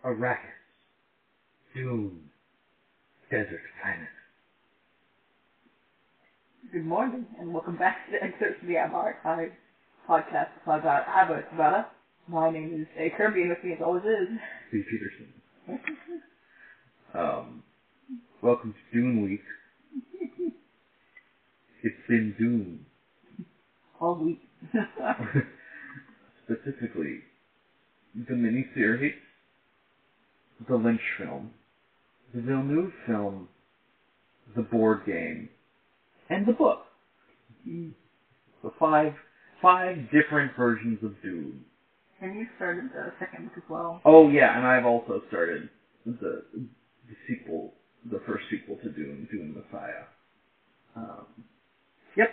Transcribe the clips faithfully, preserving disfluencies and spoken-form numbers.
Arrakis, Dune, Desert Planet. Good morning, and welcome back to the Excerpts from the Abba Archive podcast about Abba Tabata. My name is A. Kirby, and with me as always is... Steve Peterson. um, welcome to Dune Week. It's been Dune. All week. Specifically, the miniseries, the Lynch film, the Villeneuve film, the board game, and the book. The five, five different versions of Dune. And you started the second book as well. Oh yeah, and I've also started the the sequel, the first sequel to Dune, Dune Messiah. Um, yep.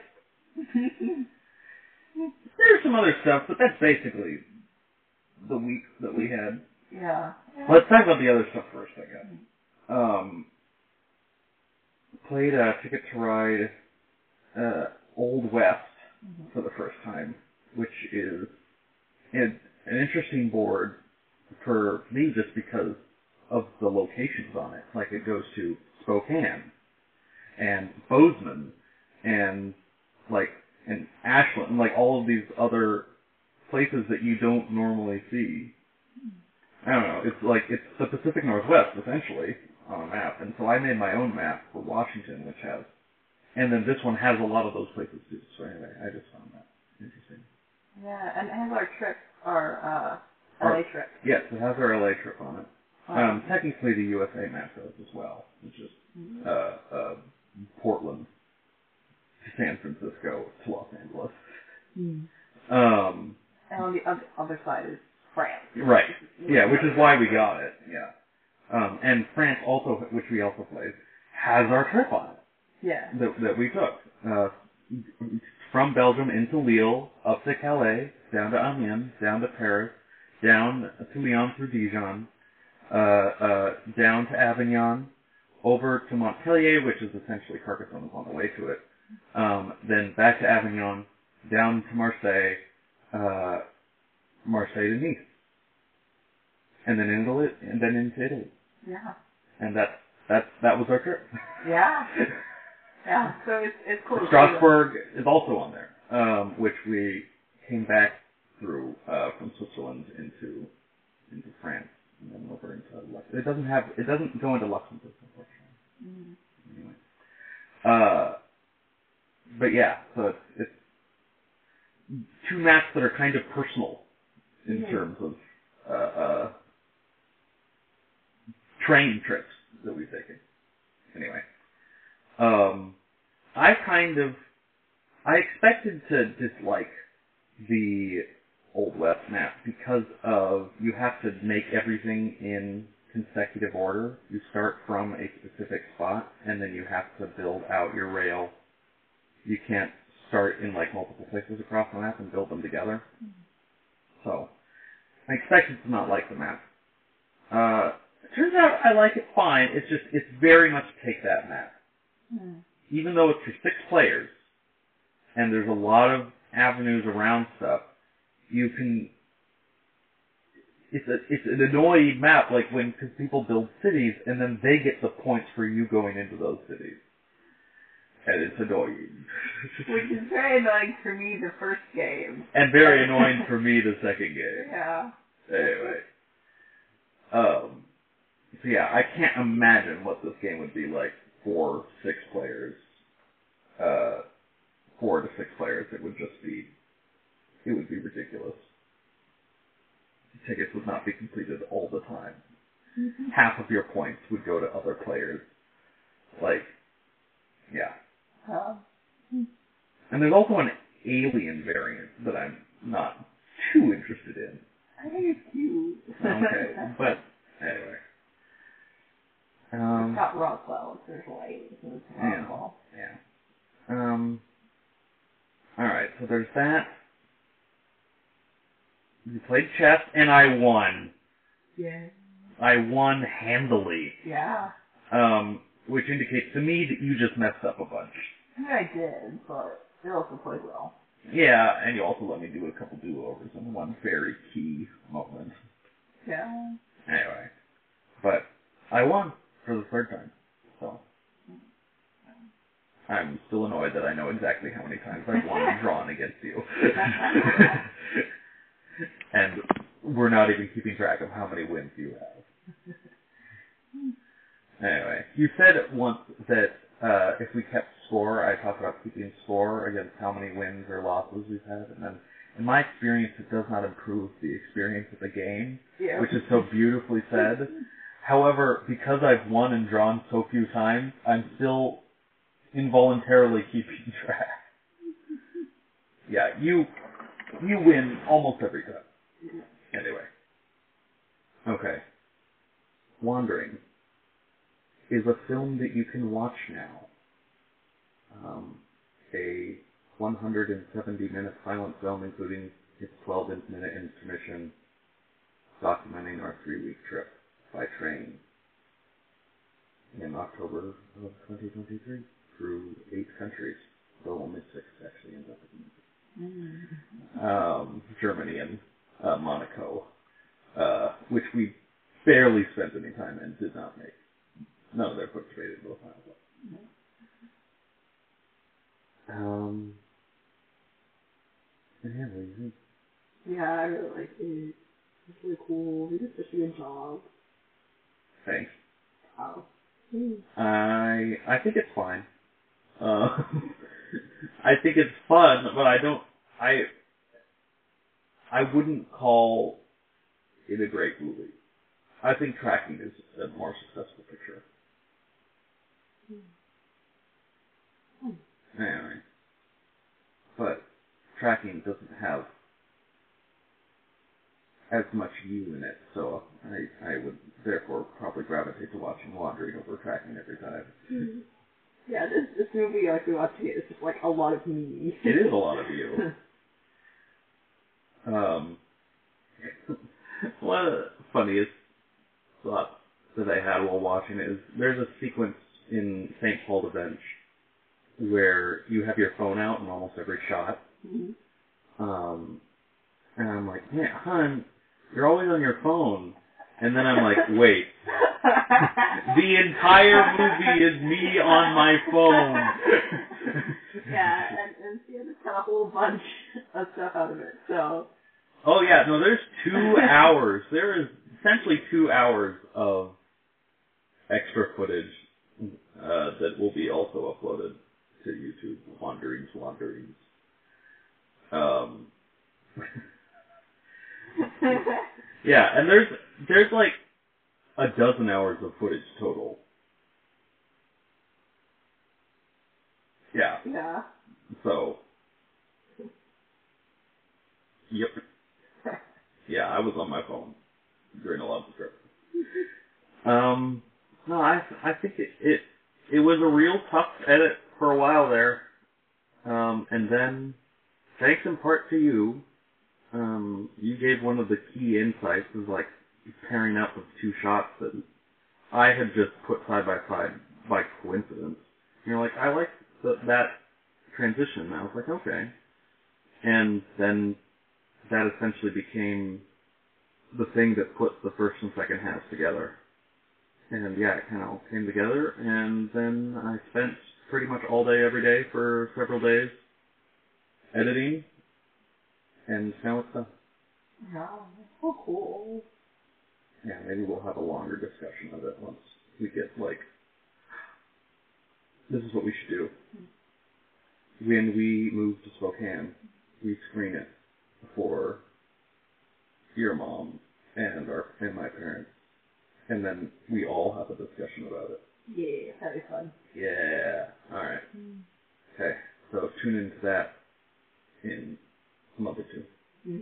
There's some other stuff, but that's basically the week that we had. Yeah. yeah. Let's talk about the other stuff first, I guess. Um, played uh, Ticket to Ride uh, Old West mm-hmm. for the first time, which is an, an interesting board for me just because of the locations on it. Like, it goes to Spokane and Bozeman and, like, and Ashland, and, like, all of these other places that you don't normally see. I don't know, it's like, it's the Pacific Northwest, essentially, on a map, and so I made my own map for Washington, which has, and then this one has a lot of those places, too, so anyway, I just found that interesting. Yeah, and it has our trip, our, uh, L A our, trip. Yes, it has our L A trip on it. Wow. Um, technically, the U S A map does as well, which is, mm-hmm. uh, uh, Portland, San Francisco to Los Angeles. Mm. Um, and on the other, other side is France. Right. Yeah, which is why we got it. Yeah. Um, and France also, which we also played, has our trip on it. Yeah. That, that we took. Uh, from Belgium into Lille, up to Calais, down to Amiens, down to Paris, down to Lyon through Dijon, uh, uh, down to Avignon, over to Montpellier, which is essentially Carcassonne is on the way to it. Um, then back to Avignon, down to Marseille, uh, Marseille to Nice, and then into it, and then into Italy. Yeah. And that that that was our trip. Yeah. Yeah. So it's it's cool. Strasbourg is also on there, um, which we came back through uh, from Switzerland into into France and then over into Lux. It doesn't have it doesn't go into Luxembourg, unfortunately. Mm. Anyway. Uh, but yeah, so it's, it's two maps that are kind of personal in mm-hmm. terms of uh, uh, train trips that we've taken. Anyway, um, I kind of I expected to dislike the Old West map because of you have to make everything in consecutive order. You start from a specific spot, and then you have to build out your rail. You can't start in like multiple places across the map and build them together. Mm-hmm. So, I expected to not like the map. Uh, it turns out I like it fine. It's just, it's very much take that map. Mm-hmm. Even though it's for six players, and there's a lot of avenues around stuff, you can, it's a, it's an annoying map, like when, because people build cities, and then they get the points for you going into those cities. And it's annoying. Which is very annoying for me the first game. And very annoying for me the second game. Yeah. Anyway. Um, so yeah, I can't imagine what this game would be like for six players. Uh, four to six players, it would just be, it would be ridiculous. Tickets would not be completed all the time. Mm-hmm. Half of your points would go to other players. Like, yeah. Uh, and there's also an alien variant that I'm not too interested in. I think it's cute. Okay, but anyway. Um, it's got Roswell. There's light. It's Roswell. Yeah. yeah. Um. All right. So there's that. You played chess, and I won. Yeah. I won handily. Yeah. Um, which indicates to me that you just messed up a bunch. Yeah, I did, but it also played well. Yeah, and you also let me do a couple do-overs in one very key moment. Yeah. Anyway. But I won for the third time, so I'm still annoyed that I know exactly how many times I've won and drawn against you. And we're not even keeping track of how many wins you have. Anyway, you said once that uh, if we kept score, I talked about keeping score against how many wins or losses we've had, and then in my experience, it does not improve the experience of the game, Yeah. which is so beautifully said. However, because I've won and drawn so few times, I'm still involuntarily keeping track. Yeah, you you win almost every time. Anyway. Okay. Wandering is a film that you can watch now. Um, a one hundred seventy minute silent film, including its twelve minute intermission, documenting our three-week trip by train in October of twenty twenty-three through eight countries, though only six actually end up in um, Germany and uh, Monaco, uh, which we barely spent any time in, did not make. None of their books made it into the final book. Um, yeah, what do you think? Yeah, I really like it. It's really cool. He did such a good job. Thanks. Oh. Mm. I I think it's fine. Uh, I think it's fun, but I don't. I I wouldn't call it a great movie. I think Tracking is a more successful picture. Mm. Anyway, but Tracking doesn't have as much you in it, so I I would therefore probably gravitate to watching Wandering over Tracking every time. Mm. Yeah, this this movie, like we watched it, it's just like a lot of me. It is a lot of you. um, one of the funniest thoughts that I had while watching it is there's a sequence in Saint Paul de Bench where you have your phone out in almost every shot. Mm-hmm. Um, and I'm like, man, hon, you're always on your phone. And then I'm like, wait. The entire movie is me on my phone. Yeah, and, and she had to cut a whole bunch of stuff out of it, so. Oh yeah, no, there's two hours. There is essentially two hours of extra footage uh, that will be also uploaded to YouTube. Wanderings, Wanderings. Um, yeah, and there's there's like a dozen hours of footage total. Yeah. Yeah. So. Yep. Yeah, I was on my phone during a lot of the trip. Um, no, I I think it, it it was a real tough edit for a while there. Um, and then, thanks in part to you, um, you gave one of the key insights of like pairing up of two shots that I had just put side by side by coincidence. You're like, I like the, that transition. And I was like, okay. And then that essentially became the thing that put the first and second halves together. And yeah, it kind of all came together, and then I spent pretty much all day every day for several days editing, and now it's done. Yeah, that's so cool. Yeah, maybe we'll have a longer discussion of it once we get, like, this is what we should do. When we move to Spokane, we screen it for your mom and our and my parents, and then we all have a discussion about it. Yeah, that'd be fun. Yeah. All right. Mm. Okay. So tune into that in a month or two. Mm.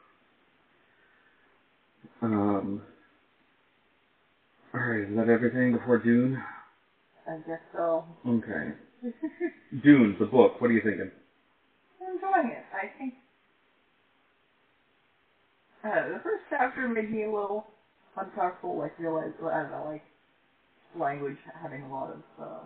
Um. All right. Is that everything before Dune? I guess so. Okay. Dune, the book. What are you thinking? I'm enjoying it. I think uh, the first chapter made me a little uncomfortable, like realize, well, I don't know, like language having a lot of, uh,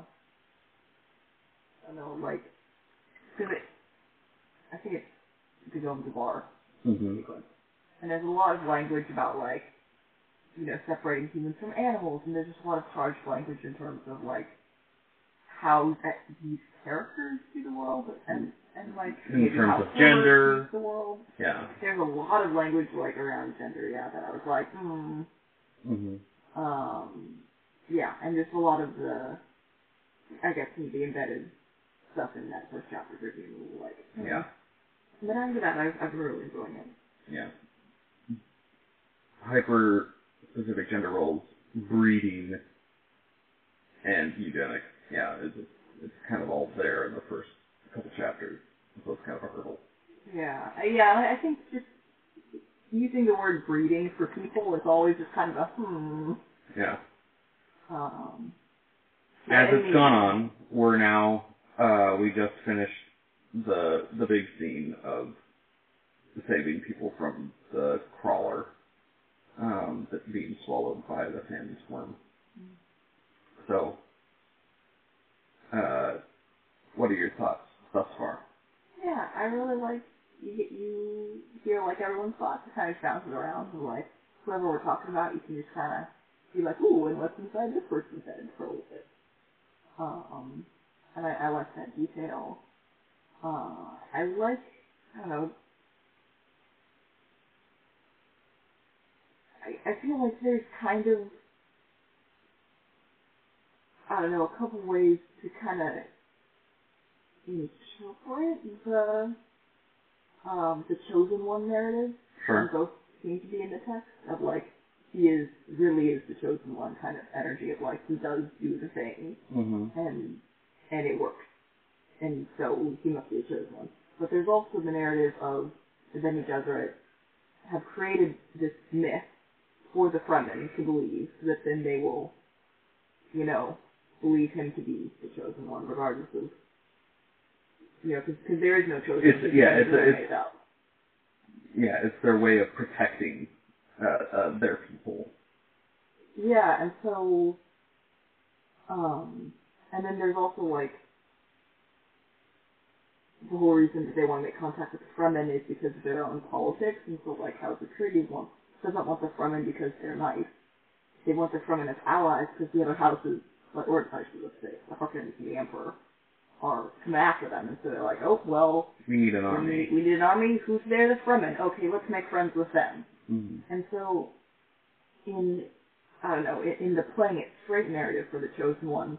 I don't know, like, because it, I think it's Guillaume Dubois Mm-hmm. sequence, and there's a lot of language about like you know, separating humans from animals, and there's just a lot of charged language in terms of, like, how that, these characters see the world, and, and like, in maybe terms how of gender, sees the world. Yeah. There's a lot of language, like, around gender, yeah, that I was like, hmm. Mm-hmm. Um, yeah, and just a lot of the, I guess, some of the embedded stuff in that first chapter for me, like, hmm. Yeah. But after that, I've, I've really enjoyed it. Yeah. Hyper-specific gender roles, breeding, and eugenics. Yeah, it's, it's kind of all there in the first couple chapters. So it's kind of a hurdle. Yeah, yeah, I think just using the word breeding for people is always just kind of a hmm. Yeah. Um, As I it's mean, gone on, we're now, uh, we just finished the the big scene of saving people from the crawler um, that's being swallowed by the Sandy's worm. Mm. So, uh, what are your thoughts thus far? Yeah, I really like you get you hear like everyone's thoughts. It kind of bounces around, and like whoever we're talking about, you can just kind of be like, ooh, and what's inside this person's head for a little bit. Um, and I, I like that detail. Uh, I like, I don't know. I, I feel like there's kind of, I don't know, a couple ways to kind of interpret the um, the chosen one narrative. Sure. And both seem to be in the text of like he is really is the chosen one kind of energy of like he does do the thing Mm-hmm. and and it works and so he must be a chosen one. But there's also the narrative of the Bene Gesserit have created this myth for the Fremen to believe so that then they will, you know, believe him to be the chosen one regardless of, you know, because there is no chosen It's, one. yeah, it's, it's, made up. yeah, it's their way of protecting uh, uh, their people. Yeah, and so, um, and then there's also like the whole reason that they want to make contact with the Fremen is because of their own politics, and so like how the Atreides want doesn't want the Fremen because they're nice. They want the Fremen as allies because the other houses, like or actually let's say the Harkonnens and the Emperor, are coming after them, and so they're like, oh well, We need an we army. need, we need an army. Who's there? The Fremen. Okay, let's make friends with them. Mm-hmm. And so, in I don't know, in, in the playing it straight narrative for the Chosen One,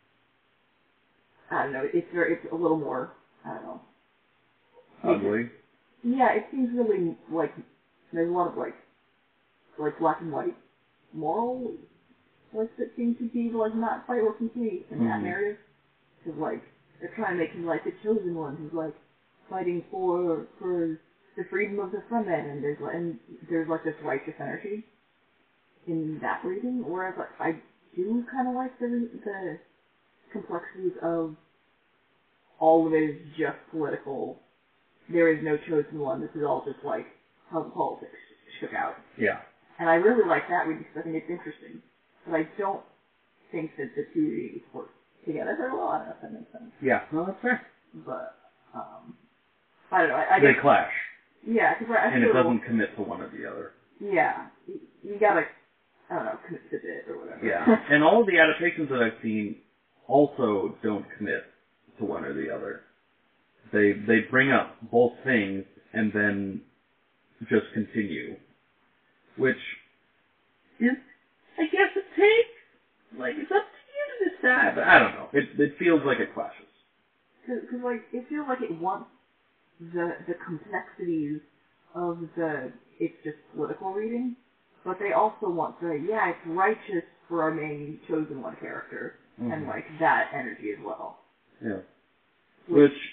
I don't know, it's very, it's a little more, I don't know. Ugly. Yeah, it seems really like there's a lot of like, like black and white moral like that seem to be like not quite working for me in Mm-hmm. that narrative. Because like they're trying to make him like the chosen one who's like fighting for for the freedom of the Fremen, and there's like and there's like this righteous energy in that reading. Whereas like I do kind of like the the complexities of all of it is just political. There is no chosen one. This is all just like how the politics shook out. Yeah. And I really like that reading because I think it's interesting. But I don't think that the two readings work together very well. I don't know if that makes sense. Yeah. No, that's fair. But, um, I don't know. I, I They guess, clash. yeah, because I, I And feel, it doesn't commit to one or the other. yeah, you, you gotta, I don't know, commit to it or whatever. Yeah. And all of the adaptations that I've seen also don't commit to one or the other. They they bring up both things and then just continue, which is, I guess, a take. Like, it's up to you to decide, but I don't know. It it feels like it clashes. Because, like, it feels like it wants the the complexities of the, it's just political reading, but they also want the, yeah, it's righteous for our main chosen one character, Mm-hmm. and, like, that energy as well. Yeah. Which, Which,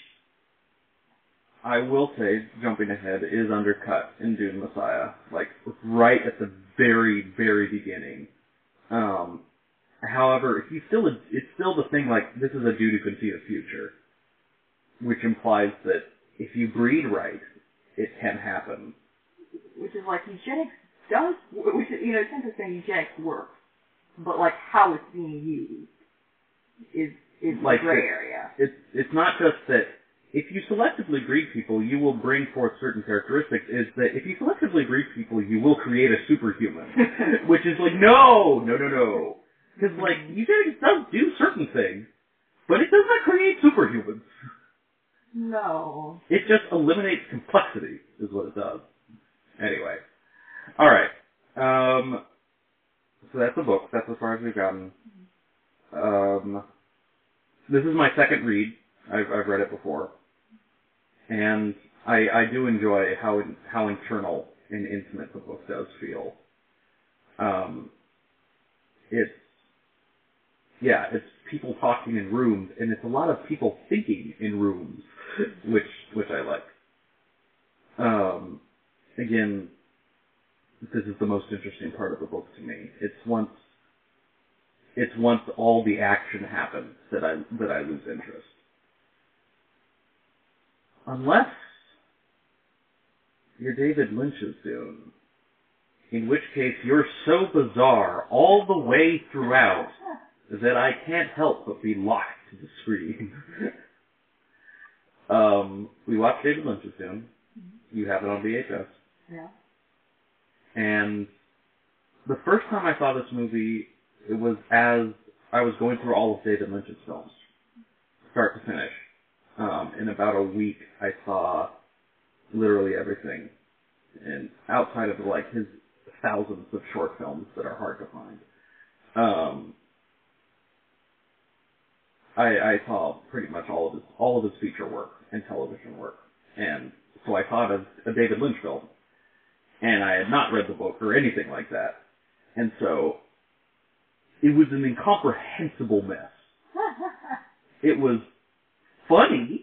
I will say, jumping ahead, is undercut in Dune Messiah. Like, right at the very, very beginning. Um, however, he's still a, it's still the thing, like, this is a dude who can see the future. Which implies that if you breed right, it can happen. which is like, eugenics does, which is, you know, it's interesting, eugenics works, but, like, how it's being used is, is Like the gray the- area. It's it's not just that if you selectively breed people, you will bring forth certain characteristics, is that if you selectively breed people, you will create a superhuman. Which is like, no! No, no, no. Because, like, eugenics does do certain things, but it does not create superhumans. No. It just eliminates complexity, is what it does. Anyway. Alright. Um, so that's the book. That's as far as we've gotten. Um, this is my second read. I've, I've read it before. And I, I do enjoy how how internal and intimate the book does feel. Um, it's, yeah, it's people talking in rooms, and it's a lot of people thinking in rooms, which which I like. Um, again, this is the most interesting part of the book to me. It's once it's once all the action happens that I that I lose interest. Unless you're David Lynch's Dune, in which case you're so bizarre all the way throughout that I can't help but be locked to the screen. um, we watched David Lynch's Dune. You have it on V H S. Yeah. And the first time I saw this movie, it was as I was going through all of David Lynch's films, start to finish. Um, in about a week, I saw literally everything. And outside of, like, his thousands of short films that are hard to find. Um, I, I saw pretty much all of his all of his feature work and television work. And so I saw it as a David Lynch film. And I had not read the book or anything like that. And so it was an incomprehensible mess. It was funny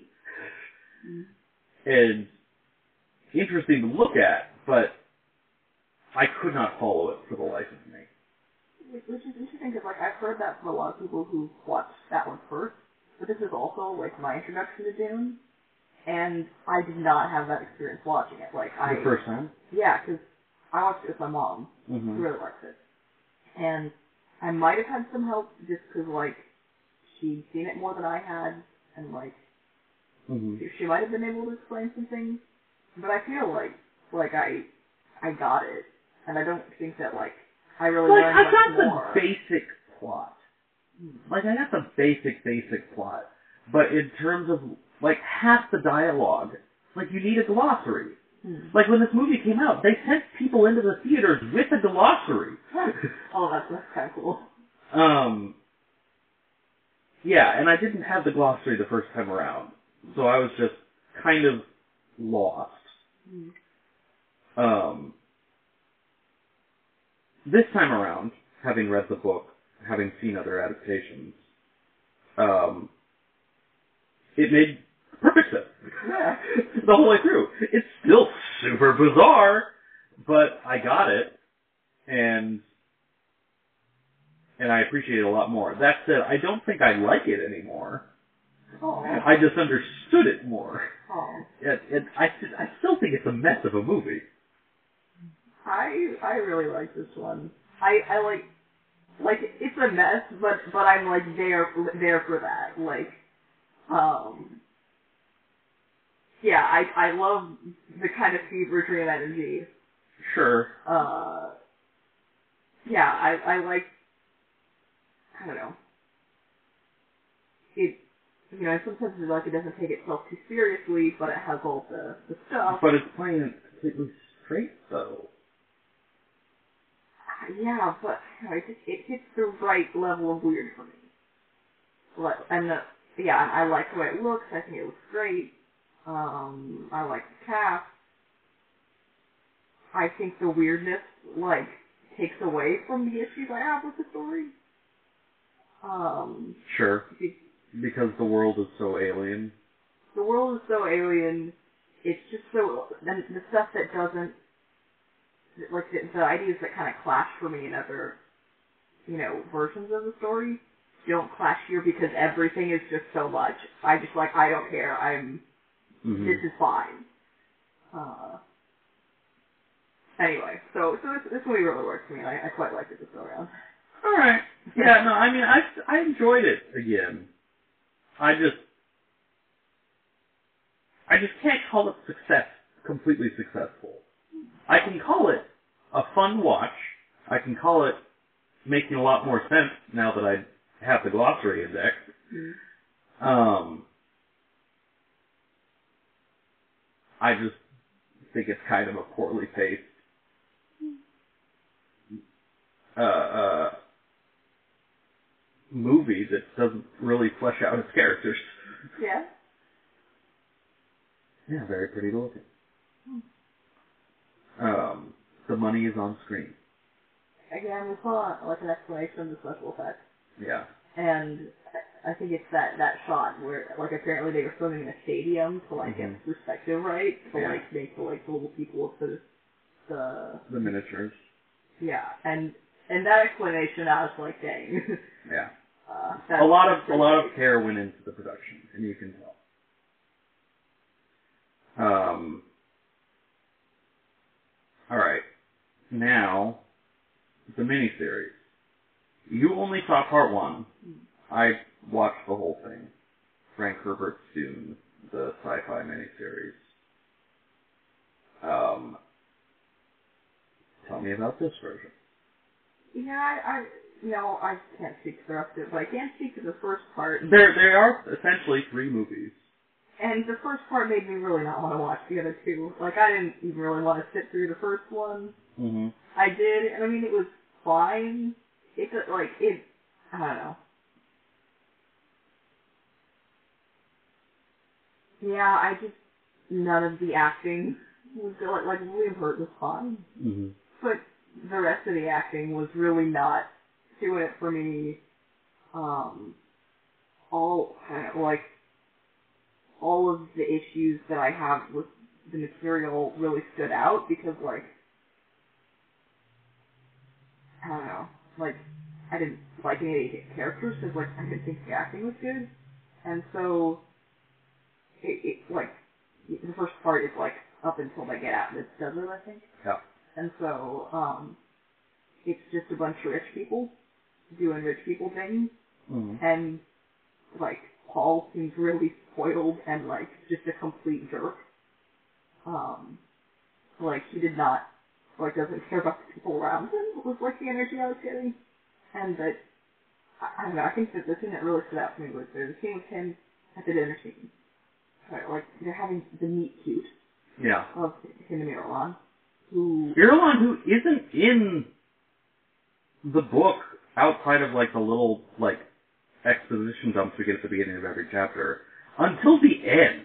and interesting to look at, but I could not follow it for the life of me. Which is interesting because, like, I've heard that from a lot of people who watched that one first, but this is also, like, my introduction to Dune, and I did not have that experience watching it. Like, I... The first time? Yeah, because I watched it with my mom, Mm-hmm. who really likes it. And I might have had some help just because, like, she'd seen it more than I had, and, like, Mm-hmm. she might have been able to explain some things, but I feel like, like, I, I got it, and I don't think that, like, I really Like, learned I much got more. the basic plot. Hmm. Like, I got the basic, basic plot. But in terms of, like, half the dialogue, like, you need a glossary. Hmm. Like, when this movie came out, they sent people into the theaters with a glossary. Oh, that's, that's kind of cool. Um, yeah, and I didn't have the glossary the first time around. So I was just kind of lost. Hmm. Um, this time around, having read the book, having seen other adaptations, um, it made perfect sense. Yeah. The whole way through. It's still super bizarre, but I got it, and and I appreciate it a lot more. That said, I don't think I like it anymore. Oh. I just understood it more. Oh. It, it, I, I still think it's a mess of a movie. I I really like this one. I, I like like it's a mess, but but I'm like there there for that. Like, um, yeah, I I love the kind of fever dream energy. Sure. Uh, yeah, I I like I don't know. It you know sometimes it's like it doesn't take itself too seriously, but it has all the the stuff. But it's playing it completely straight, though. Yeah, but you know, it just it hits the right level of weird for me. Like, and the, yeah, I like the way it looks. I think it looks great. Um, I like the cast. I think the weirdness like takes away from the issues I have with the story. Um, Sure. it, Because the world is so alien. the world is so alien. It's just so and the stuff that doesn't like the, the ideas that kind of clash for me in other you know versions of the story don't clash here because everything is just so much. I just like I don't care. I'm Mm-hmm. this is fine. Uh, anyway, so so this this movie really works for me. I, I quite liked it this go around. All right. Yeah. No. I mean, I I enjoyed it again. I just I just can't call it success, completely successful. I can call it a fun watch. I can call it making a lot more sense now that I have the glossary index. Mm. Um, I just think it's kind of a poorly paced uh, uh, movie that doesn't really flesh out its characters. Yeah. Yeah, very pretty looking. Um, the money is on screen. Again, we saw like an explanation of the special effects. Yeah. And I think it's that, that shot where, like, apparently they were filming in a stadium to, like, Mm-hmm. get perspective right, to, yeah. like, make the, like, the little people with the, the... The miniatures. Yeah, and, and that explanation, I was like, dang. Yeah. Uh, a lot of, a lot of care went into the production, and you can tell. Um, alright. Now, the miniseries. You only saw part one. I watched the whole thing. Frank Herbert's Dune, the sci-fi miniseries. Um, tell me about this version. Yeah, I, I, you know, I can't speak to the rest of it, but I can speak to the first part. There, there are essentially three movies. And the first part made me really not want to watch the other two. Like, I didn't even really want to sit through the first one. Mm-hmm. I did, and I mean, it was fine. It's, like, it, I don't know. Yeah, I just, none of the acting was good. Like, like William Hurt was fine. Mm-hmm. But the rest of the acting was really not doing it for me. Um, all, like, all of the issues that I have with the material really stood out because, like, I don't know, like, I didn't like any of the characters because, like, I didn't think the acting was good. And so, it, it like, the first part is, like, up until they get out of this desert, I think. Yeah. And so, um, it's just a bunch of rich people doing rich people things. Mm-hmm. And, like, Paul seems really spoiled and, like, just a complete jerk. Um, like, he did not, like, doesn't care about the people around him, was, like, the energy I was getting. And that, I, I don't know, I think that the thing that really stood out to me was there's a scene with him at the dinner scene. Right, like, they're having the meet cute. Yeah. Of him and Irulan. Who... Irulan, who isn't in the book outside of, like, the little, like, exposition dumps we get at the beginning of every chapter, until the end.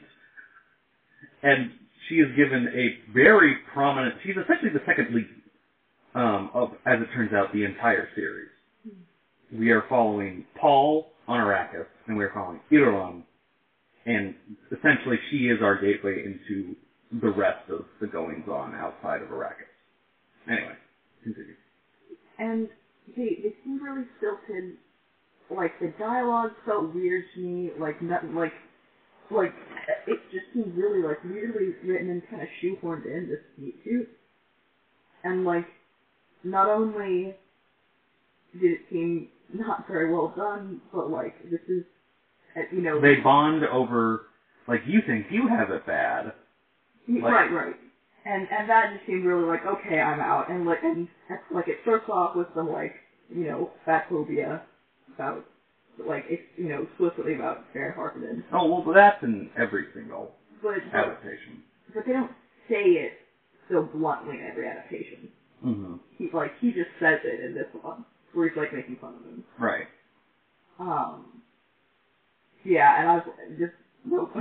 And she is given a very prominent... She's essentially the second lead um, of, as it turns out, the entire series. Mm-hmm. We are following Paul on Arrakis, and we are following Irulan, and essentially she is our gateway into the rest of the goings-on outside of Arrakis. Anyway, continue. And they, they seem really stilted. Like, the dialogue felt weird to me, like, nothing, like, like, it just seemed really, like, weirdly written and kind of shoehorned in this meet cute. And, like, not only did it seem not very well done, but, like, this is, you know... They bond over, like, you think you have it bad. Like, right, right. And and that just seemed really like, okay, I'm out. And, like, and, like, it starts off with some, like, you know, fat phobia about, like, it's, you know, explicitly about Barry Harkonnen. Oh, well, but that's in every single but, adaptation. But, but they don't say it so bluntly in every adaptation. Mm-hmm. He, like, he just says it in this one, where he's, like, making fun of him. Right. Um, yeah, and I was just, nope.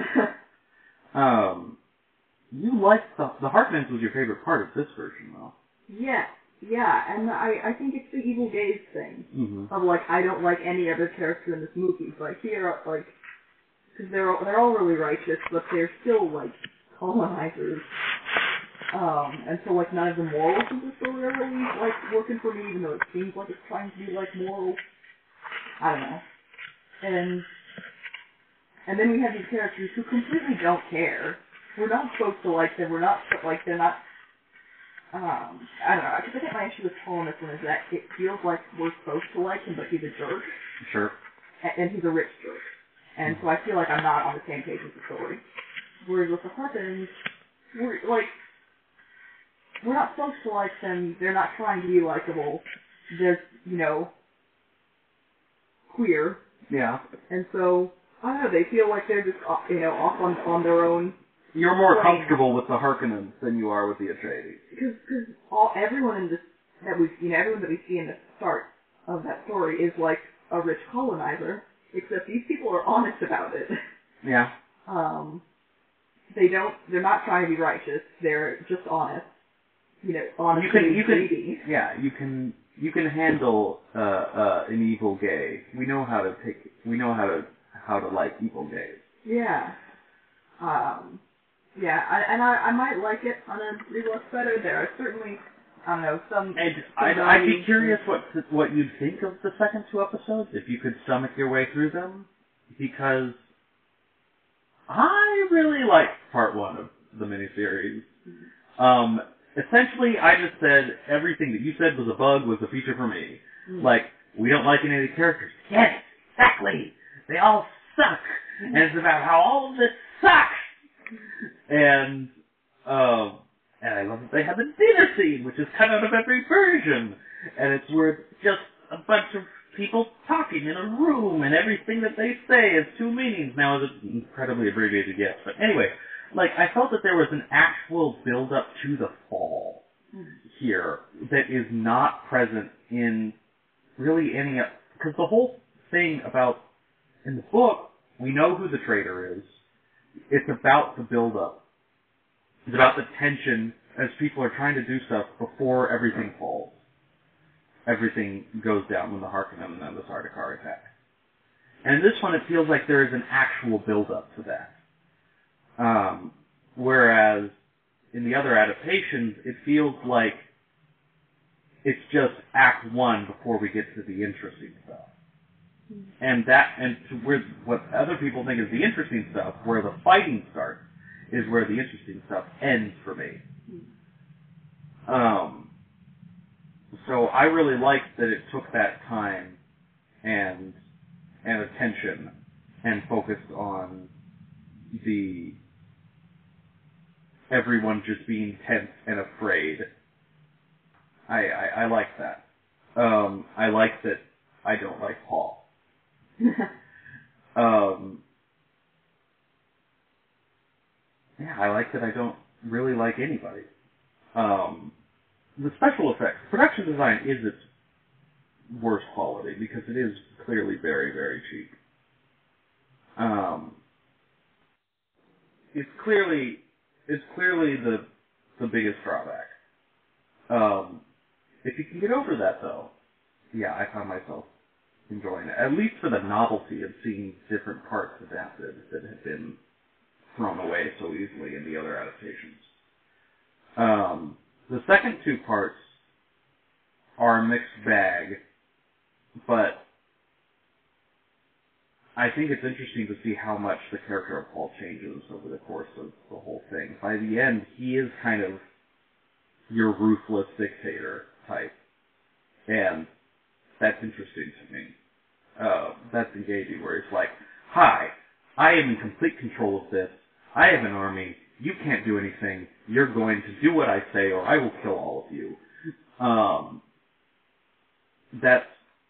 um, you liked the, the Harkonnens was your favorite part of this version, though. Yeah. Yeah, and I, I think it's the evil gaze thing. Mm-hmm. Of, like, I don't like any other character in this movie. Like, here, like, because they're, they're all really righteous, but they're still, like, colonizers. Um, and so, like, none of the morals of this are really, like, working for me, even though it seems like it's trying to be, like, moral. I don't know. And, and then we have these characters who completely don't care. We're not supposed to like them. We're not, like, they're not... Um, I don't know, because I think my issue with Paul in this one is that it feels like we're supposed to like him, but he's a jerk. Sure. And, and he's a rich jerk. And so I feel like I'm not on the same page with the story. whereas with the Harkonnens, we're, like, we're not supposed to like them, they're not trying to be likable, they're, you know, queer. Yeah. And so, I don't know, they feel like they're just, you know, off on, on their own. You're more plane. comfortable with the Harkonnens than you are with the Atreides. Because, because all, everyone in this, that we, you know, everyone that we see in the start of that story is like a rich colonizer, except these people are honest about it. Yeah. Um, they don't, they're not trying to be righteous, they're just honest. You know, honest you can, you greedy. can, yeah, you can, you can handle, uh, uh, an evil gay. We know how to take, we know how to, how to like evil gays. Yeah. Um, yeah, I, and I, I might like it on a rewatch better. There are certainly, I don't know, some... And some I'd, I'd be values curious what what you'd think of the second two episodes, if you could stomach your way through them, because I really liked part one of the miniseries. Um, essentially, I just said everything that you said was a bug was a feature for me. Mm. Like, we don't like any of the characters. Yes, exactly. They all suck. And it's about how all of this sucks. And, um, and I love that they have the dinner scene, which is cut out of every version. And it's where it's just a bunch of people talking in a room, and everything that they say has two meanings. Now, it's incredibly abbreviated, yes. But anyway, like, I felt that there was an actual build-up to the fall here that is not present in really any of... Because the whole thing about... In the book, we know who the traitor is. It's about the build-up. It's about the tension as people are trying to do stuff before everything falls. Everything goes down when the Harkonnen and the Sardaukar attack. And in this one, it feels like there is an actual build-up to that. Um, whereas in the other adaptations, it feels like it's just Act One before we get to the interesting stuff. And that, and to where what other people think is the interesting stuff, where the fighting starts, is where the interesting stuff ends for me. Um, so I really liked that it took that time and and attention and focused on the everyone just being tense and afraid. I I, I like that. Um, I like that I don't like Paul. um, yeah, I like that I don't really like anybody. Um, the special effects, production design is its worst quality because it is clearly very, very cheap. Um, it's clearly it's clearly the the biggest drawback. Um, if you can get over that, though, yeah, I found myself enjoying it, at least for the novelty of seeing different parts adapted that had been thrown away so easily in the other adaptations. Um, the second two parts are a mixed bag, but I think it's interesting to see how much the character of Paul changes over the course of the whole thing. By the end, he is kind of your ruthless dictator type, and that's interesting to me. Uh, that's engaging, where it's like, hi, I am in complete control of this. I have an army. You can't do anything. You're going to do what I say, or I will kill all of you. Um, that's,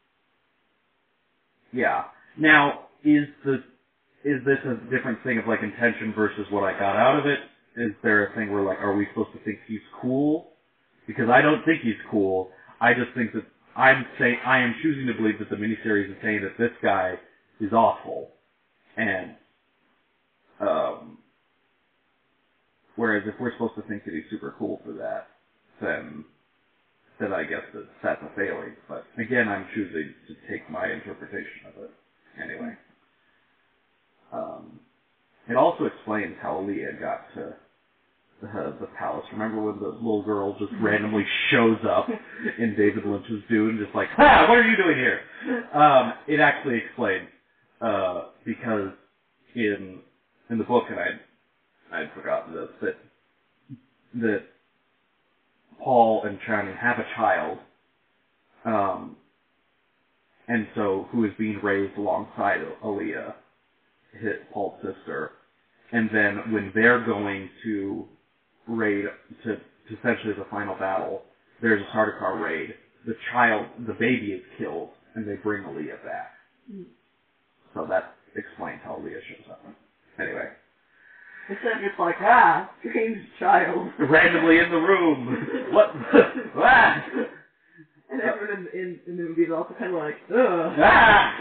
yeah. Now, is the is this a different thing of like intention versus what I got out of it? Is there a thing where like, are we supposed to think he's cool? Because I don't think he's cool. I just think that I'm saying I am choosing to believe that the miniseries is saying that this guy is awful, and um, whereas if we're supposed to think that he's super cool for that, then then I guess that that's a failing. But again, I'm choosing to take my interpretation of it anyway. Um, it also explains how Aaliyah got to the, the palace. Remember when the little girl just randomly shows up in David Lynch's Dune, just like, ah, what are you doing here? Um, it actually explains, uh, because in in the book, and I'd, I'd forgotten this, that, that Paul and Chani have a child, um, and so, who is being raised alongside Aaliyah, his, Paul's sister, and then when they're going to raid, to, to essentially the final battle, there's a Sardaukar raid. The child, the baby is killed, and they bring Aaliyah back. Mm. So that explains how Aaliyah shows up. Anyway. Instead of just like, ah, strange child. Randomly in the room. What? Ah! And everyone in, in, in the movie is also kind of like, ugh. Ah!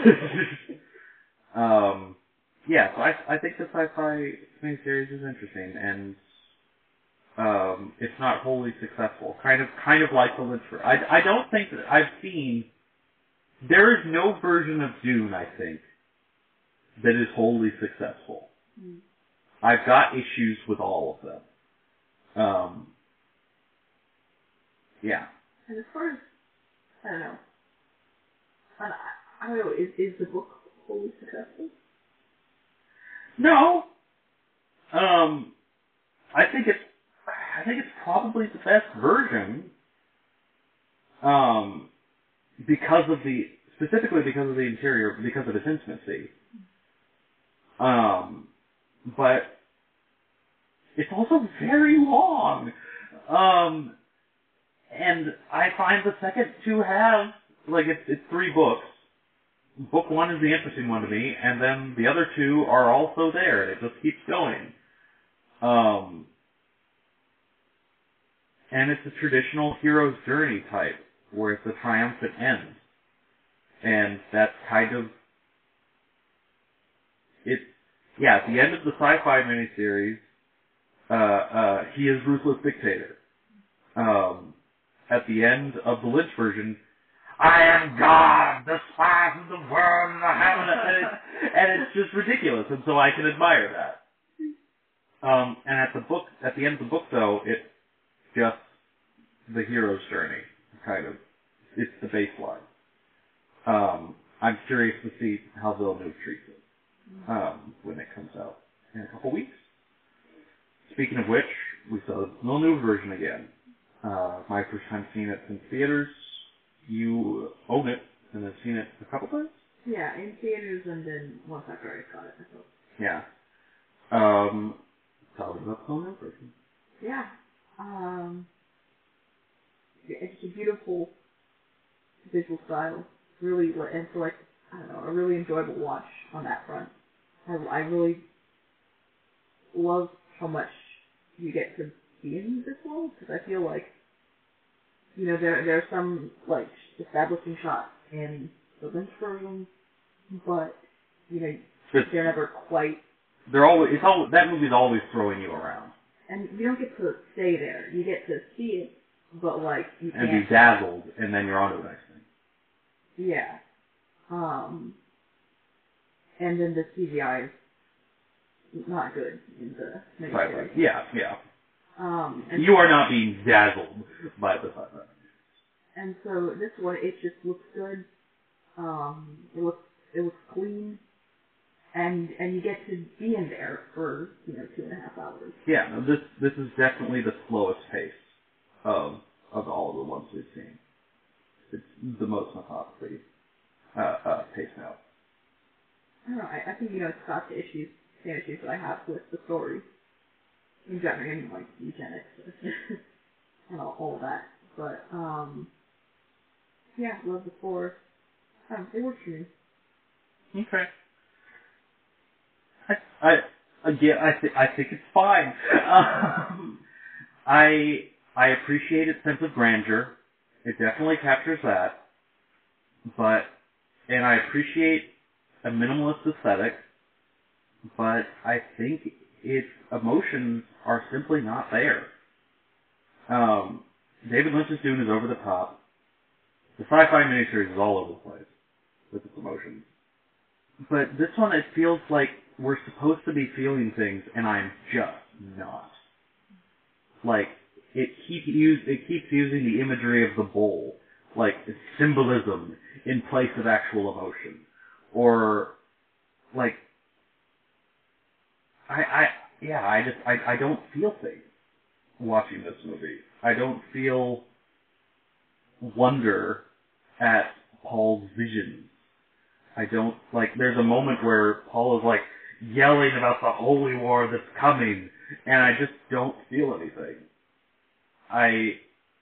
um, yeah, so I, I think the sci-fi miniseries is interesting, and um, it's not wholly successful. Kind of kind of like the Lynchburg. I, I don't think that I've seen... There is no version of Dune, I think, that is wholly successful. Mm. I've got issues with all of them. Um, yeah. And as far as, I don't know, I, I don't know, is, is the book wholly successful? No. Um, I think it's, I think it's probably the best version, um, because of the, specifically because of the interior, because of its intimacy. Um, but it's also very long. Um, and I find the second to have, like, it's, it's three books. Book one is the interesting one to me, and then the other two are also there, and it just keeps going. Um, and it's a traditional hero's journey type, where it's a triumphant end. And that's kind of, it's, yeah, at the end of the sci-fi miniseries, uh, uh, he is ruthless dictator. Um, at the end of the Lynch version, I am God, the spies of the world, and the heaven, and it's, and it's just ridiculous, and so I can admire that. Um, and at the book, at the end of the book, though, it's just the hero's journey, kind of. It's the baseline. Um, I'm curious to see how Villeneuve treats it um, when it comes out in a couple weeks. Speaking of which, we saw the Villeneuve version again. Uh, my first time seeing it in theaters. You own it and have seen it a couple times? Yeah, in theaters and then once after I saw it. I thought. Yeah. Um, tell me about the Villeneuve version. Yeah. Um, it's a beautiful visual style. Really, and so like, I don't know, a really enjoyable watch on that front. I, I really love how much you get to be in this world, because I feel like, you know, there there are some, like, establishing shots in the Lynch version, but, you know, it's, they're never quite... They're always, it's always, that movie's always throwing you around. And you don't get to stay there. You get to see it, but, like, you can't... And be dazzled, and then you're on to the next thing. Yeah. Um, and then the C G I is not good in the miniseries. Right, right. Yeah, yeah. Um, and you are not being dazzled by the sci-fi. And so this one, it just looks good. Um, it looks it looks clean, and and you get to be in there for you know two and a half hours. Yeah, no, this this is definitely the slowest pace of of all of the ones we've seen. It's the most methodically uh, uh, paced out. I don't know. I, I think you know it's got the issues, same issues that I have with the story in general, and like eugenics and all, all that. But um, yeah, love the four. Um, it works for me. Okay. I, I again, I think I think it's fine. Um, I I appreciate its sense of grandeur. It definitely captures that. But and I appreciate a minimalist aesthetic. But I think its emotions are simply not there. Um, David Lynch's Dune is over the top. The sci-fi miniseries is all over the place with its emotions. But this one, it feels like we're supposed to be feeling things, and I'm just not. Like, it, keep use, it keeps using the imagery of the bowl, like symbolism in place of actual emotion. Or, like, I, I yeah, I just, I, I don't feel things watching this movie. I don't feel wonder at Paul's visions. I don't, like, there's a moment where Paul is like, yelling about the holy war that's coming, and I just don't feel anything. I...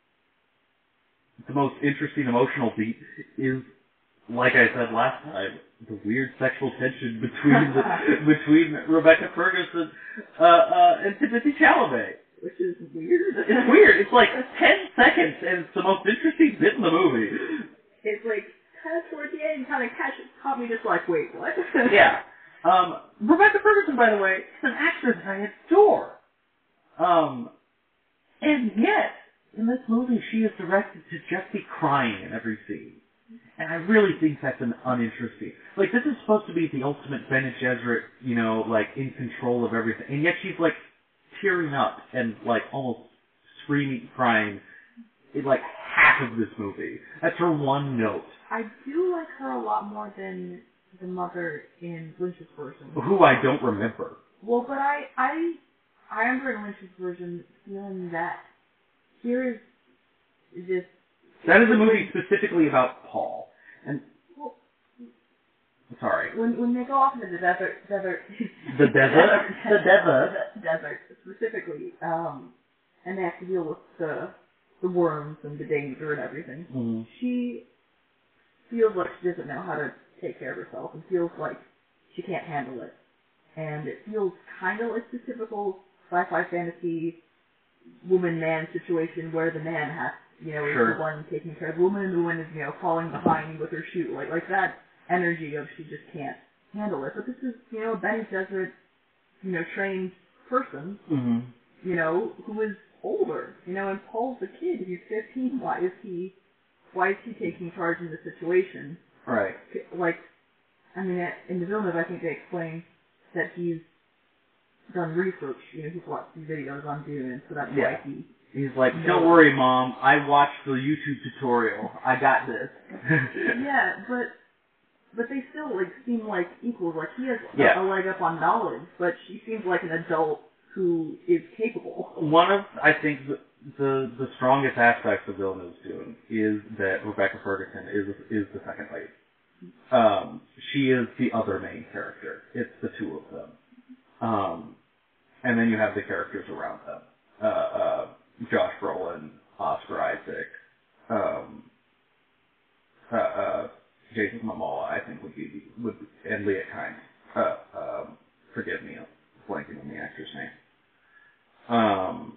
The most interesting emotional beat is, like I said last time, the weird sexual tension between the, between Rebecca Ferguson uh, uh, and Timothée Chalamet. Which is weird. It's weird. It's like ten seconds, and it's the most interesting bit in the movie. It's like, kind of towards the end, kind of catch, caught me just like, wait, what? Yeah. Um, Rebecca Ferguson, by the way, is an actress I adore. Um, and yet, in this movie, she is directed to just be crying in every scene. And I really think that's an uninteresting. Like, this is supposed to be the ultimate Bene Gesserit, you know, like, in control of everything. And yet she's, like, tearing up and, like, almost screaming, crying in, like, half of this movie. That's her one note. I do like her a lot more than the mother in Lynch's version. Who I don't remember. Well, but I, I, I remember in Lynch's version feeling that here is this... That is a movie specifically about Paul. And... Well, sorry. When when they go off into the desert... desert the desert? The desert. The desert, specifically. Um, and they have to deal with the, the worms and the danger and everything. Mm-hmm. She feels like she doesn't know how to take care of herself and feels like she can't handle it. And it feels kind of like the typical sci-fi fantasy woman-man situation where the man has, you know, is sure. the one taking care of the woman and the woman is, you know, falling behind with her shoe. Like, like that energy of she just can't handle it. But this is, you know, a Bene Gesserit, you know, trained person, mm-hmm. you know, who is older. You know, and Paul's a kid. He's fifteen. Why is he, why is he taking charge in the situation? Right. Like, I mean, in the Villeneuve, I think they explain that he's done research. You know, he's watched these videos on Dune, and so that's yeah. why he... He's like, don't worry, Mom. I watched the YouTube tutorial. I got this. yeah, but but they still, like, seem like equals. Like, he has yeah. a, a leg up on knowledge, but she seems like an adult who is capable. One of, I think, the the, the strongest aspects of Villeneuve's Dune is that Rebecca Ferguson is is the second lead. Um, she is the other main character. It's the two of them. Um, and then you have the characters around them. Uh, uh, Josh Brolin, Oscar Isaac, um, uh, uh, Jason Momoa, I think would be, would be, and Leah Kynes. Uh, um, forgive me, I'm blanking on the actor's name. Um,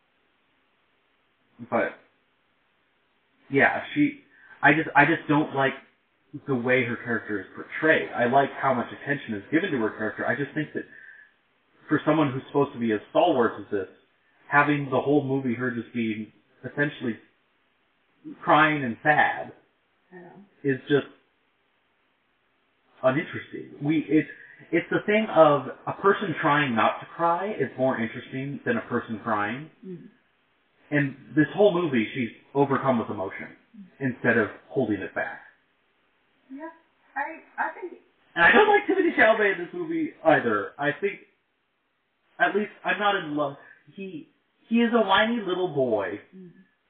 but, yeah, she, I just, I just don't like the way her character is portrayed. I like how much attention is given to her character. I just think that for someone who's supposed to be as stalwart as this, having the whole movie her just being essentially crying and sad is just uninteresting. We it's it's the thing of a person trying not to cry is more interesting than a person crying. Mm-hmm. And this whole movie, she's overcome with emotion instead of holding it back. Yeah, I I think. And I don't like Timothée Chalamet in this movie either. I think, at least, I'm not in love. He he is a whiny little boy. Mm.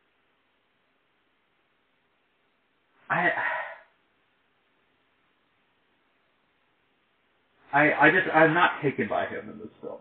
I, I I just I'm not taken by him in this film.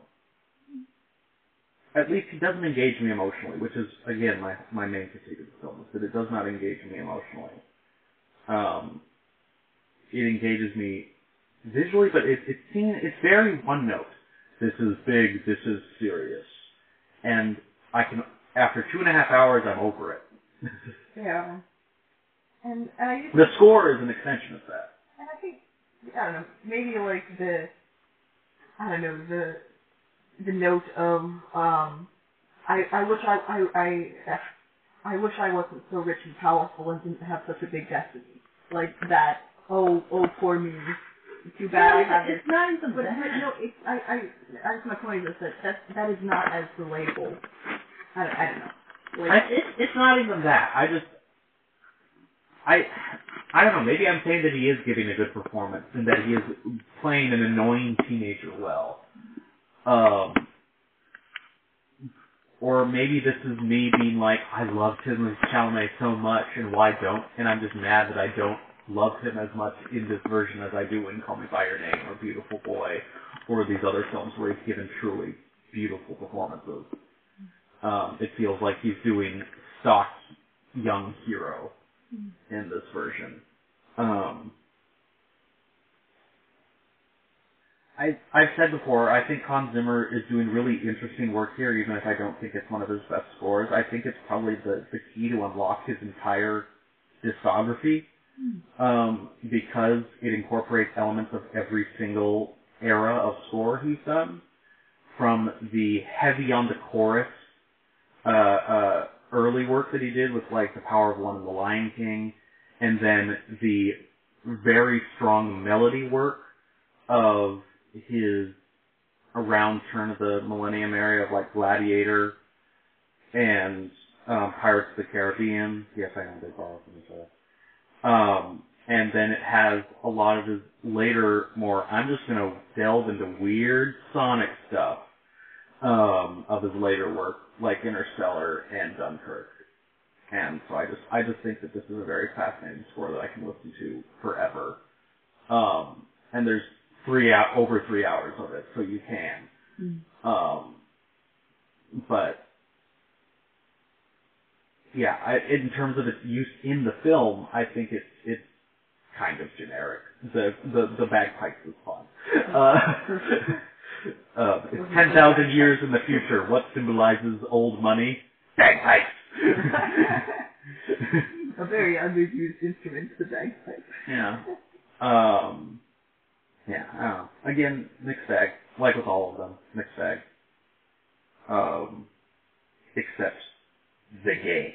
At least he doesn't engage me emotionally, which is again my my main critique of the film is that it does not engage me emotionally. Um, it engages me visually, but it, it's seen it's very one note. This is big. This is serious, and I can after two and a half hours I'm over it. yeah. And, and I the score is an extension of that. And I think, I don't know, maybe like the, I don't know, the the note of, um, I, I wish I, I, I, I wish I wasn't so rich and powerful and didn't have such a big destiny. Like that, oh, oh, poor me, too bad no, I have it's this. not even but, that. But no, it's, I, I, I guess my point is that that, that is not as relatable. I don't, I don't know. Like, I, it, it's not even that. I just, I, I don't know, maybe I'm saying that he is giving a good performance and that he is playing an annoying teenager well. Um, or maybe this is me being like, I love Timothée Chalamet so much and why don't, and I'm just mad that I don't love him as much in this version as I do in Call Me By Your Name or Beautiful Boy or these other films where he's given truly beautiful performances. Um, it feels like he's doing stock young hero in this version. Um, I, I've said before, I think Hans Zimmer is doing really interesting work here, even if I don't think it's one of his best scores. I think it's probably the, the key to unlock his entire discography, um, because it incorporates elements of every single era of score he's done, from the heavy on the chorus uh, uh, early work that he did with like The Power of One and The Lion King, and then the very strong melody work of his around turn of the millennium area of like Gladiator and um, Pirates of the Caribbean. Yes, I know they borrow from each other. Um, and then it has a lot of his later, more, I'm just going to delve into weird sonic stuff um, of his later work, like Interstellar and Dunkirk. And so I just I just think that this is a very fascinating score that I can listen to forever. Um, and there's three out over three hours of it, so you can. Mm. Um, but yeah, I, in terms of its use in the film, I think it's it's kind of generic. The the, the bagpipes is fun. Uh, uh, it's ten thousand years in the future. What symbolizes old money? Bagpipes. A very underused instrument, the bagpipes. Yeah. Um. Yeah. I don't know. Again, mixed bag. Like with all of them, mixed bag. Um. Except the game.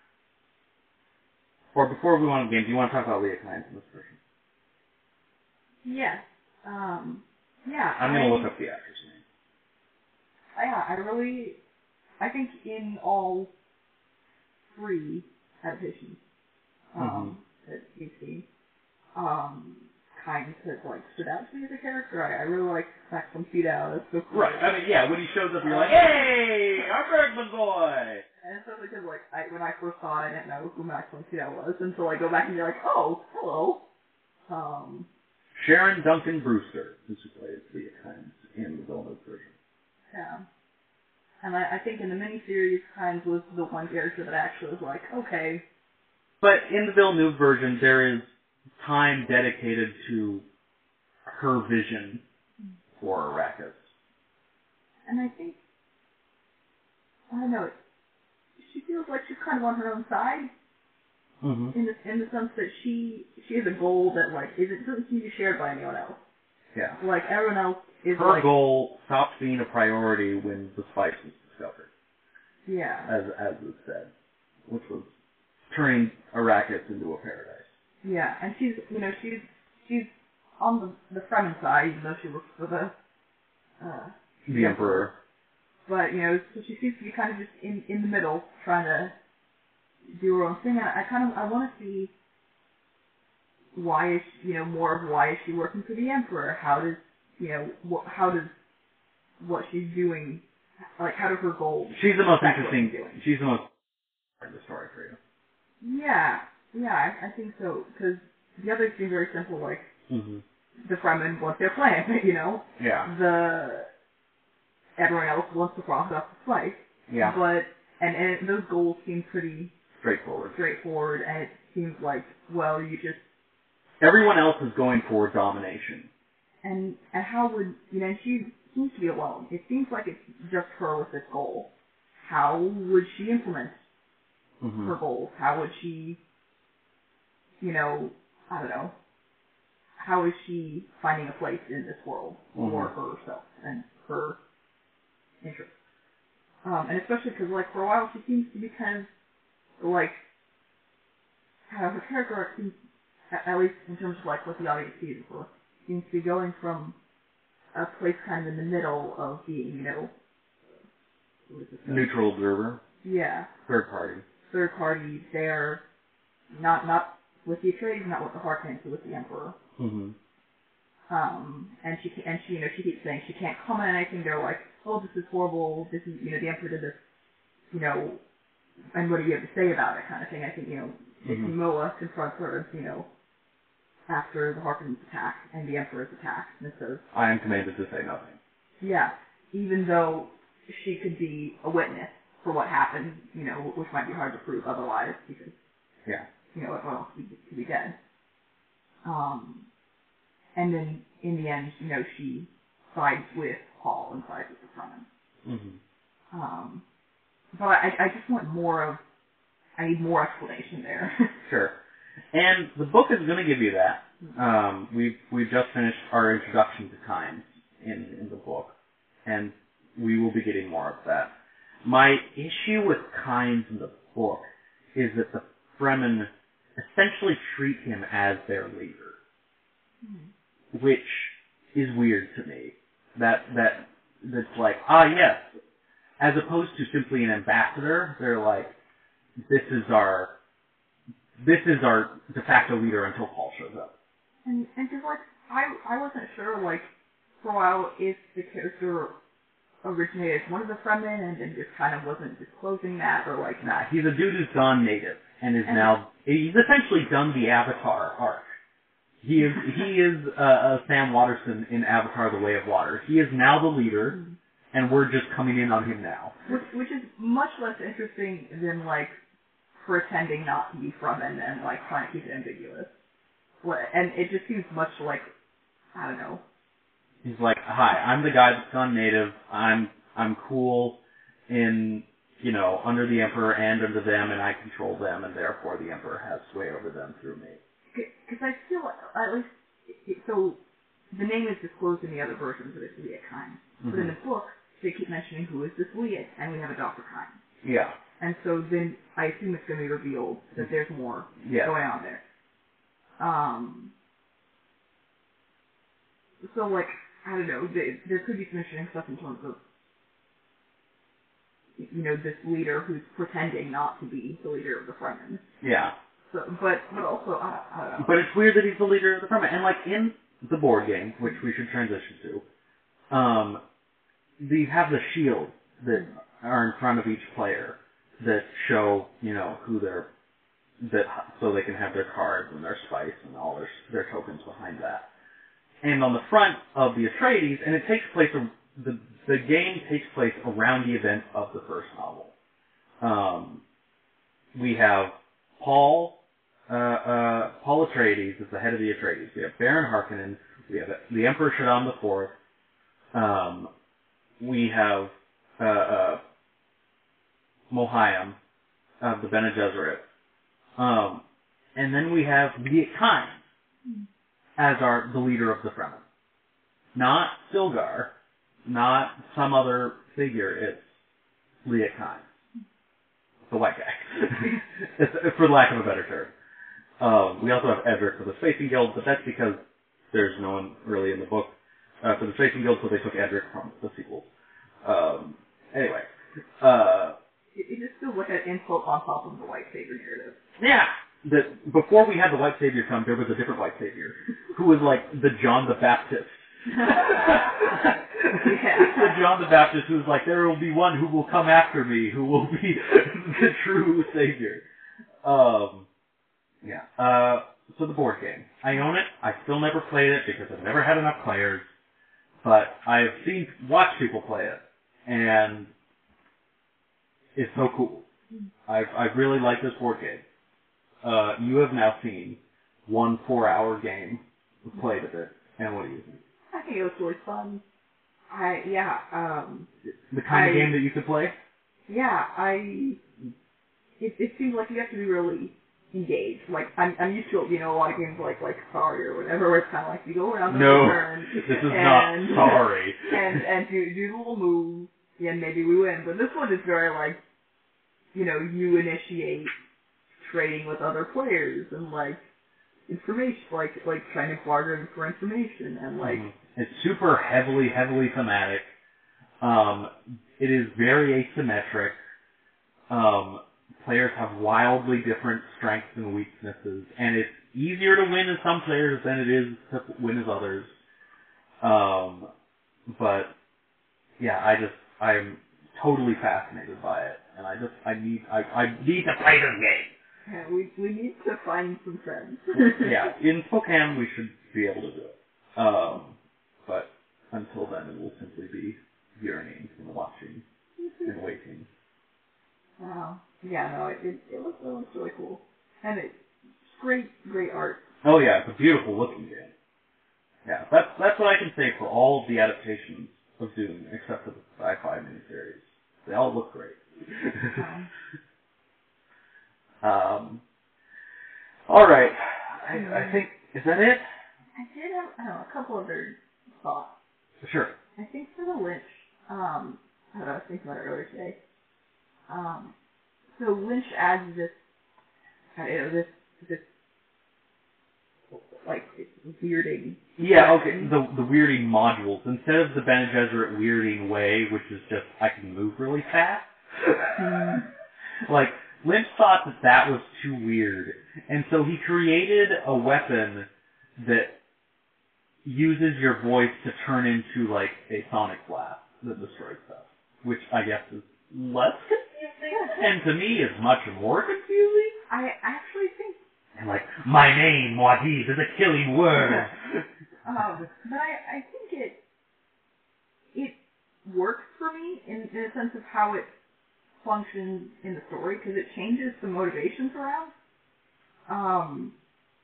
Or before we go on to the game, do you want to talk about Leah Kynes in this version? Yes. Um, yeah. I'm going to look up the actor's name. Yeah, I really, I think in all three adaptations um, mm-hmm. that you've seen, um, Kynes has like stood out to me as a character. I, I really like Max von Sydow. That's so cool. Right. I mean, yeah, when he shows up, you're like, hey, our Bergman boy! And especially because, like, I, when I first saw it, I didn't know who Max von Sydow was, and so I go back and be like, oh, hello. Um, Sharon Duncan Brewster, who plays Leah Kynes in the Villeneuve version. Yeah. And I, I think in the miniseries, Kynes was the one character that actually was like, okay. But in the Villeneuve version, there is time dedicated to her vision for Arrakis. And I think, I don't know, she feels like she's kind of on her own side. Mm-hmm. In the in the sense that she she has a goal that like isn't doesn't seem to be shared by anyone else. Yeah. Like everyone else is her like, goal stopped being a priority when the spice was discovered. Yeah. As as was said, which was turning Arrakis into a paradise. Yeah, and she's you know she's she's on the the Fremen side, even though she works for the uh, the, the Emperor. But you know, so she seems to be kind of just in in the middle, trying to do her own thing. I, I kind of I want to see why is she, you know more of why is she working for the Emperor? How does you know what how does what she's doing like how do her goals? She's the most interesting. She's the most part of the story for you. Yeah, yeah, I, I think so because the others seem very simple, like mm-hmm. the Fremen want their plan, you know. Yeah. The everyone else wants to cross off the slice. Yeah. But and and those goals seem pretty straightforward. Straightforward, and it seems like, well, you just... Everyone else is going for domination. And and how would, you know, she seems to be alone. It seems like it's just her with this goal. How would she implement mm-hmm. her goals? How would she, you know, I don't know, how is she finding a place in this world mm-hmm. for herself and her interests? Um, and especially because, like, for a while she seems to be kind of like, how her character arc seems, at least in terms of like what the audience sees for, seems to be going from a place kind of in the middle of being, you know, neutral observer. Yeah. Third party. Third party. There, not not with the Atreides, not with the Harkonnens, but with the Emperor. Mm-hmm. Um, and she and she you know she keeps saying she can't comment on anything. They're like, oh, this is horrible. This is you know the Emperor did this, you know. And what do you have to say about it, kind of thing. I think, you know, mm-hmm. Moa confronts her, you know, after the Harkonnens attack and the Emperor's attack, and it says, I am commanded to say nothing. yeah, even though she could be a witness for what happened, you know, which might be hard to prove otherwise, because, Yeah. you know, everyone else could be, could be dead. Um, and then, in the end, you know, she sides with Paul and sides with the Fremen. Mm-hmm. Um, but I, I just want more of, I need more explanation there. Sure. And the book is going to give you that. Um, we've, we've just finished our introduction to Times in, in the book, and we will be getting more of that. My issue with Kynes in the book is that the Fremen essentially treat him as their leader, Mm-hmm. which is weird to me. That, that, that's like, ah yes, as opposed to simply an ambassador, they're like, this is our, this is our de facto leader until Paul shows up. And, and just like, I, I wasn't sure, like, for a while if the character originated as one of the Fremen and then just kind of wasn't disclosing that, or like... Nah, he's a dude who's gone native and is and now, he's essentially done the Avatar arc. He is, he is uh, uh, Sam Waterston in Avatar The Way of Water. He is now the leader, Mm-hmm. and we're just coming in on him now. Which, which is much less interesting than, like, pretending not to be Fremen and, like, trying to keep it ambiguous. What, and it just seems much like, I don't know. He's like, hi, I'm the guy that's gone native. I'm I'm cool in, you know, under the Emperor and under them, and I control them, and therefore the Emperor has sway over them through me. Because I feel, at least, it, so, the name is disclosed in the other versions of it, Liet Kynes. Mm-hmm. But in the book, they keep mentioning who is this Liet, and we have a Doctor Kynes. Yeah. And so then I assume it's going to be revealed that there's more Yeah. going on there. Um, so, like, I don't know, there, there could be some interesting stuff in terms of, you know, this leader who's pretending not to be the leader of the Fremen. Yeah. So, but, but also, I, I don't know. But it's weird that he's the leader of the Fremen. And, like, in the board game, which we should transition to, um, you have the shields that are in front of each player that show, you know, who they're, that, so they can have their cards and their spice and all their, their tokens behind that. And on the front of the Atreides, and it takes place, the, the game takes place around the events of the first novel. Um, we have Paul, uh, uh, Paul Atreides is the head of the Atreides. We have Baron Harkonnen. We have the Emperor Shaddam the Fourth. Um, we have, uh, uh, Mohiam of the Bene Gesserit. Um, and then we have Liet Kynes as our the leader of the Fremen. Not Stilgar, not some other figure. It's Liet Kynes, the white guy, it's, for lack of a better term. Um, we also have Edric for the Spacing Guild, but that's because there's no one really in the book uh, for the Spacing Guild, so they took Edric from the sequels. Um, anyway, uh, It, it just feels like an insult on top of the white savior narrative. yeah. That before we had the white savior come, there was a different white savior who was like the John the Baptist. Yeah. The John the Baptist who's like, there will be one who will come after me, who will be the true savior. Um, yeah. Uh, so the board game. I own it. I still never played it because I've never had enough players. But I've seen, watched people play it, and it's so cool. I've, I've really liked this board game. Uh, you have now seen one four-hour game played of it, and what do you think? I think it was really fun. I, yeah, um... The kind I, of game that you could play? Yeah, I... It, it seems like you have to be really engaged. Like, I'm, I'm used to, you know, a lot of games like, like Sorry or whatever, where it's kind of like you go around the No, turn. this is and, not Sorry. And, and do, do the little moves, and maybe we win. But this one is very, like, you know, you initiate trading with other players and like information, like like trying to barter for information and like. Mm-hmm. It's super heavily, heavily thematic. Um, it is very asymmetric. Um, players have wildly different strengths and weaknesses, and it's easier to win as some players than it is to win as others. Um, but yeah, I just I'm totally fascinated by it, and I just I need I I need to play this game. Yeah, we we need to find some friends. Yeah, in Spokane we should be able to do it. Um, but until then it will simply be yearning and watching and waiting. Wow. Yeah, no, it it, it looks it looks really cool, and it's great great art. Oh yeah, it's a beautiful looking game. Yeah, that's that's what I can say for all of the adaptations of Dune, except for the sci-fi miniseries. They all look great. Um, um, all right, I, I think is that it? I did have I don't know, a couple other thoughts. Sure. I think for the Lynch, um, I don't know, I was thinking about it earlier today. Um, so Lynch adds this, I don't know, this this like weirding. Yeah, okay. The the weirding modules instead of the Bene Gesserit weirding way, which is just I can move really fast. Like Lynch thought that that was too weird, and so he created a weapon that uses your voice to turn into like a sonic blast that destroys stuff, which I guess is less confusing, and to me is much more confusing. I actually think. And like, my name, Muad'Dib, is a killing word. um, but I, I think it it works for me in, in a sense of how it functions in the story, because it changes the motivations around. Um,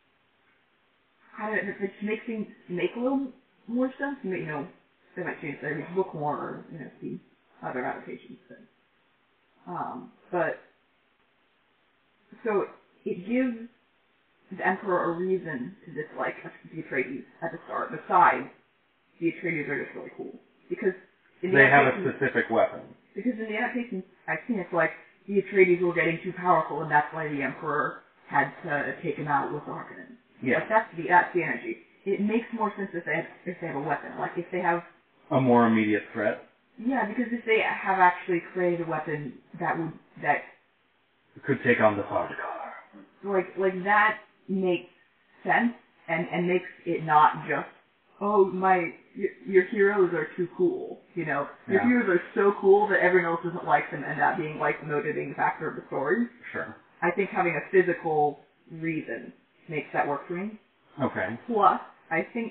I don't know, it makes things make a little more sense. You know, they might change their book more, or you know, see other adaptations. But, um, but so it gives the Emperor a reason to dislike the Atreides at the start, besides the Atreides are just really cool. Because in the they have a specific weapon. Because in the adaptations I've seen, it's like the Atreides were getting too powerful, and that's why the Emperor had to take him out with Harkonnen. Yeah. Like, that's the, that's the energy. It makes more sense if they have, if they have a weapon. Like, if they have... A more immediate threat? Yeah, because if they have actually created a weapon that would... that could take on the Sardaukar. Like, like that makes sense, and, and makes it not just, oh, my, your, your heroes are too cool, you know? Your Yeah. heroes are so cool that everyone else doesn't like them, and that being, like, the motivating factor of the story. Sure. I think having a physical reason makes that work for me. Okay. Plus, I think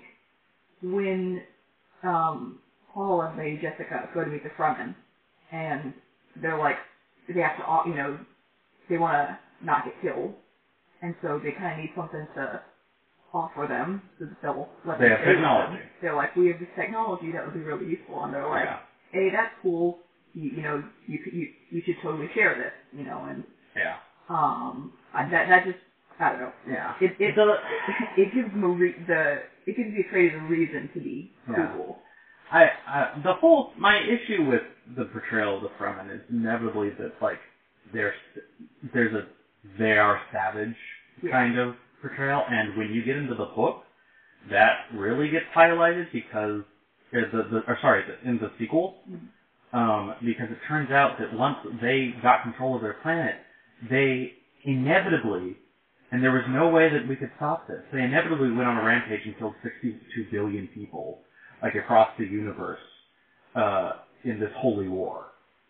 when um, Paul and Lady Jessica go to meet the Fremen, and they're like, they have to, you know, they want to not get killed, and so they kind of need something to offer them, so that they'll let They them have stay with technology. them. They're like, we have this technology that would be really useful, and they're like, Yeah. hey, that's cool, you, you know, you, you you should totally share this, you know, and Yeah. um, I- that that just, I don't know. Yeah. It it the, it gives them a re- the it gives the Atreides a reason to be Yeah. cool. I, I the whole my issue with the portrayal of the Fremen is inevitably that like there's there's a they are savage Yeah. kind of portrayal, and when you get into the book, that really gets highlighted because uh, the the or sorry the, in the sequel, Mm-hmm. um, because it turns out that once they got control of their planet, they inevitably, and there was no way that we could stop this, they inevitably went on a rampage and killed sixty-two billion people, like across the universe, uh, in this holy war.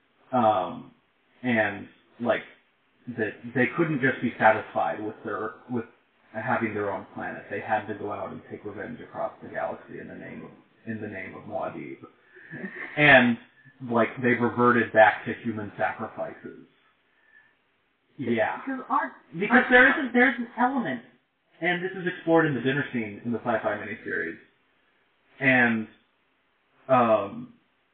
Um, and like that they couldn't just be satisfied with their with having their own planet. They had to go out and take revenge across the galaxy in the name of in the name of Muad'Dib. And like they reverted back to human sacrifices. Yeah. Because aren't Because there is a, there's an element, and this is explored in the dinner scene in the sci-fi miniseries, and um,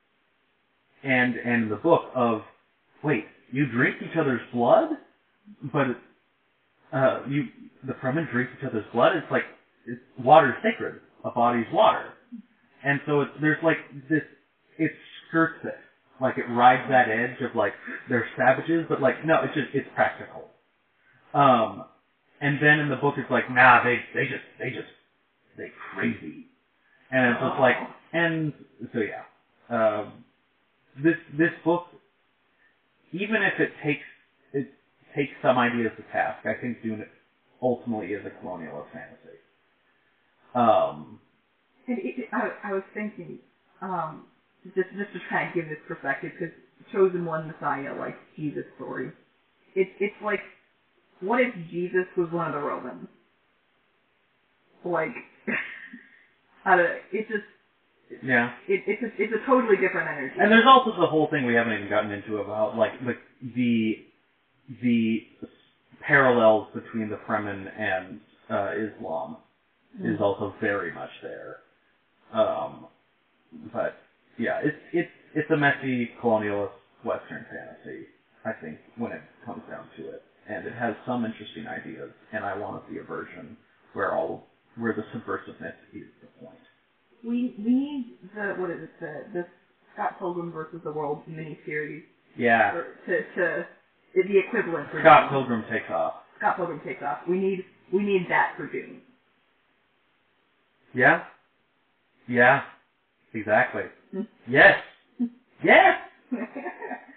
and and the book of wait, you drink each other's blood, but uh, you the Fremen drink each other's blood. It's like it's, water is sacred, a body's water, and so it's, there's like this. It skirts it, like it rides that edge of like they're savages, but like no, it's just it's practical. Um, and then in the book it's like nah, they they just they just they crazy, and so it's like and so yeah. Um, This this book, even if it takes it takes some ideas to task, I think Dune ultimately is a colonialist fantasy. Um, and it, I, I was thinking, um, just just to try and give this perspective, because Chosen One Messiah, like Jesus story, it's it's like what if Jesus was one of the Romans? Like, I don't know, it just, Yeah. it, it's, a, it's a totally different energy. And there's also the whole thing we haven't even gotten into about, like, the, the, the parallels between the Fremen and uh, Islam mm. is also very much there. Um, but, yeah, it's, it's, it's a messy colonialist Western fantasy, I think, when it comes down to it. And it has some interesting ideas, and I want to see a version where all, where the subversiveness is the point. We we need the, what is it, the, the Scott Pilgrim versus the World miniseries. Yeah. For, to, to, the equivalent for Scott Dune. Pilgrim takes off. Scott Pilgrim takes off. We need, we need that for Dune. Yeah. Yeah. Exactly. Hmm. Yes. Yes!